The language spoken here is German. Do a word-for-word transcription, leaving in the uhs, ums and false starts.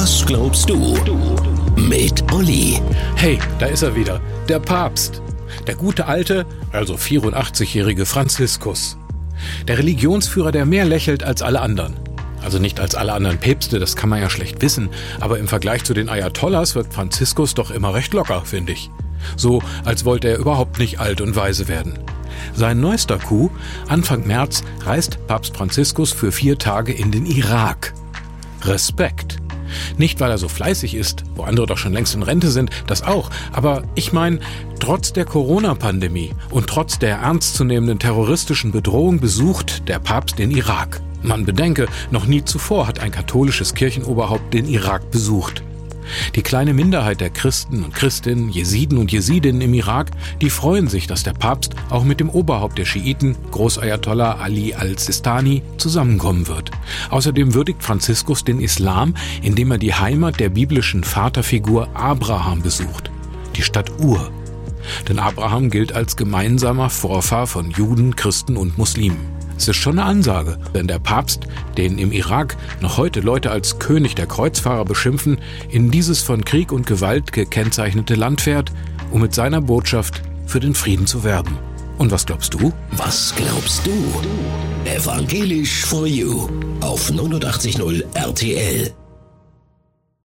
Was glaubst du? Mit Olli. Hey, da ist er wieder, der Papst. Der gute alte, also vierundachtzigjährige Franziskus. Der Religionsführer, der mehr lächelt als alle anderen. Also nicht als alle anderen Päpste, das kann man ja schlecht wissen, aber im Vergleich zu den Ayatollahs wirkt Franziskus doch immer recht locker, finde ich. So, als wollte er überhaupt nicht alt und weise werden. Sein neuester Coup: Anfang März reist Papst Franziskus für vier Tage in den Irak. Respekt. Nicht, weil er so fleißig ist, wo andere doch schon längst in Rente sind, das auch. Aber ich meine, trotz der Corona-Pandemie und trotz der ernstzunehmenden terroristischen Bedrohung besucht der Papst den Irak. Man bedenke, noch nie zuvor hat ein katholisches Kirchenoberhaupt den Irak besucht. Die kleine Minderheit der Christen und Christinnen, Jesiden und Jesidinnen im Irak, die freuen sich, dass der Papst auch mit dem Oberhaupt der Schiiten, Großayatollah Ali al-Sistani, zusammenkommen wird. Außerdem würdigt Franziskus den Islam, indem er die Heimat der biblischen Vaterfigur Abraham besucht, die Stadt Ur. Denn Abraham gilt als gemeinsamer Vorfahr von Juden, Christen und Muslimen. Es ist schon eine Ansage, wenn der Papst, den im Irak noch heute Leute als König der Kreuzfahrer beschimpfen, in dieses von Krieg und Gewalt gekennzeichnete Land fährt, um mit seiner Botschaft für den Frieden zu werben. Und was glaubst du? Was glaubst du? Evangelisch for You auf neunundachtzig Komma null R T L.